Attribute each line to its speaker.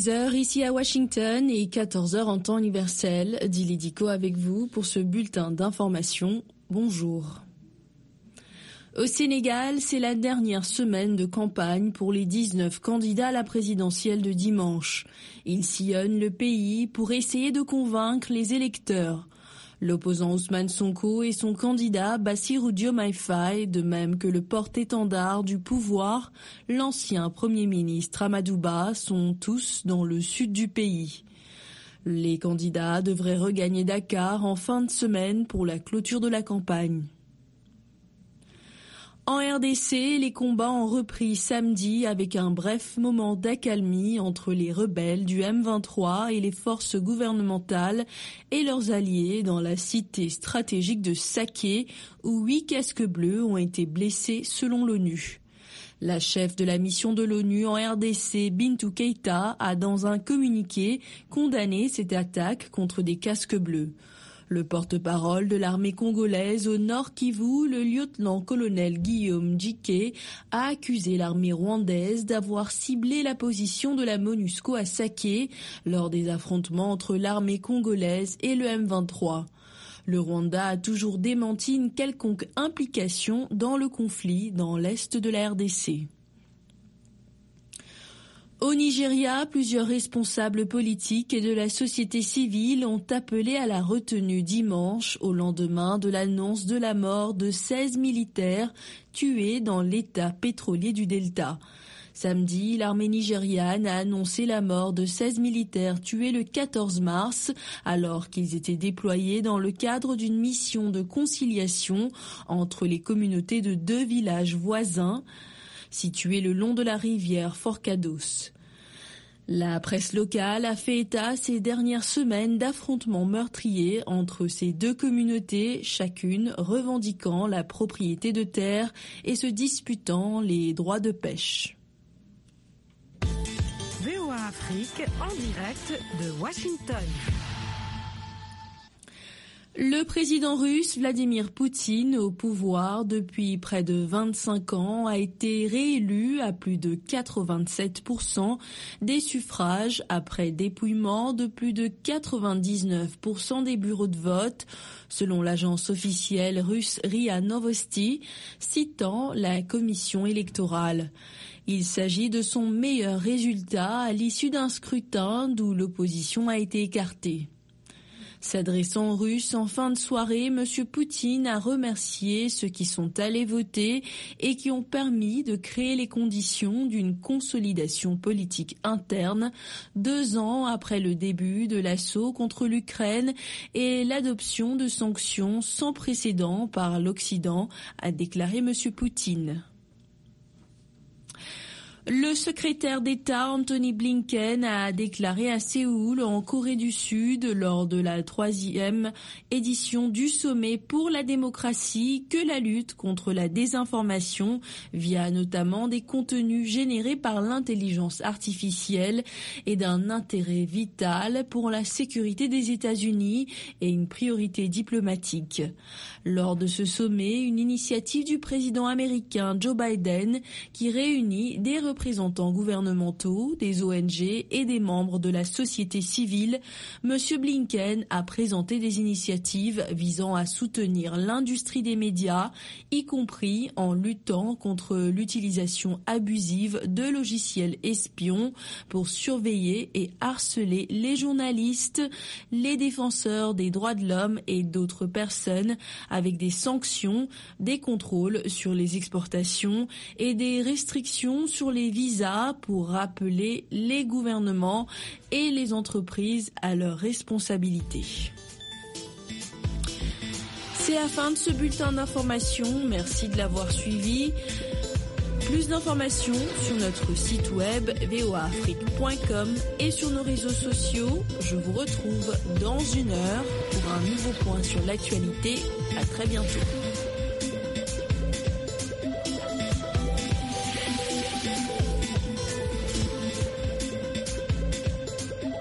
Speaker 1: 10h ici à Washington et 14h en temps universel. Dili Diko avec vous pour ce bulletin d'information. Bonjour. Au Sénégal, c'est la dernière semaine de campagne pour les 19 candidats à la présidentielle de dimanche. Ils sillonnent le pays pour essayer de convaincre les électeurs. L'opposant Ousmane Sonko et son candidat Bassirou Diomaye Faye, de même que le porte-étendard du pouvoir, l'ancien Premier ministre Amadou Ba, sont tous dans le sud du pays. Les candidats devraient regagner Dakar en fin de semaine pour la clôture de la campagne. En RDC, les combats ont repris samedi avec un bref moment d'accalmie entre les rebelles du M23 et les forces gouvernementales et leurs alliés dans la cité stratégique de Saké, où 8 casques bleus ont été blessés selon l'ONU. La chef de la mission de l'ONU en RDC, Bintou Keïta, a dans un communiqué condamné cette attaque contre des casques bleus. Le porte-parole de l'armée congolaise au Nord Kivu, le lieutenant-colonel Guillaume Djike, a accusé l'armée rwandaise d'avoir ciblé la position de la MONUSCO à Saké lors des affrontements entre l'armée congolaise et le M23. Le Rwanda a toujours démenti une quelconque implication dans le conflit dans l'est de la RDC. Au Nigeria, plusieurs responsables politiques et de la société civile ont appelé à la retenue dimanche au lendemain de l'annonce de la mort de 16 militaires tués dans l'état pétrolier du Delta. Samedi, l'armée nigériane a annoncé la mort de 16 militaires tués le 14 mars alors qu'ils étaient déployés dans le cadre d'une mission de conciliation entre les communautés de 2 villages voisins situé le long de la rivière Forcados. La presse locale a fait état ces dernières semaines d'affrontements meurtriers entre ces 2 communautés, chacune revendiquant la propriété de terre et se disputant les droits de pêche.
Speaker 2: VOA Afrique en direct de Washington.
Speaker 1: Le président russe Vladimir Poutine, au pouvoir depuis près de 25 ans, a été réélu à plus de 87% des suffrages après dépouillement de plus de 99% des bureaux de vote, selon l'agence officielle russe RIA Novosti, citant la commission électorale. Il s'agit de son meilleur résultat à l'issue d'un scrutin d'où l'opposition a été écartée. S'adressant aux Russes en fin de soirée, M. Poutine a remercié ceux qui sont allés voter et qui ont permis de créer les conditions d'une consolidation politique interne 2 ans après le début de l'assaut contre l'Ukraine et l'adoption de sanctions sans précédent par l'Occident, a déclaré M. Poutine. Le secrétaire d'État Antony Blinken a déclaré à Séoul, en Corée du Sud, lors de la 3e édition du sommet pour la démocratie, que la lutte contre la désinformation, via notamment des contenus générés par l'intelligence artificielle, est d'un intérêt vital pour la sécurité des États-Unis et une priorité diplomatique. Lors de ce sommet, une initiative du président américain Joe Biden qui réunit des représentants gouvernementaux, des ONG et des membres de la société civile, M. Blinken a présenté des initiatives visant à soutenir l'industrie des médias, y compris en luttant contre l'utilisation abusive de logiciels espions pour surveiller et harceler les journalistes, les défenseurs des droits de l'homme et d'autres personnes, avec des sanctions, des contrôles sur les exportations et des restrictions sur les visas pour rappeler les gouvernements et les entreprises à leurs responsabilités. C'est la fin de ce bulletin d'information. Merci de l'avoir suivi. Plus d'informations sur notre site web voaafrique.com et sur nos réseaux sociaux. Je vous retrouve dans 1 heure pour un nouveau point sur l'actualité. À très bientôt.